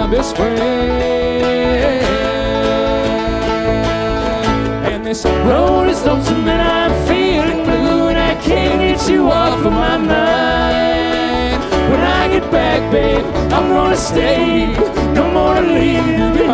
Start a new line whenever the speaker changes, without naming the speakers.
my best friend. And this road is lonesome and I'm feeling blue, and I can't get you off of my mind. When I get back, babe, I'm gonna stay, no more to leave.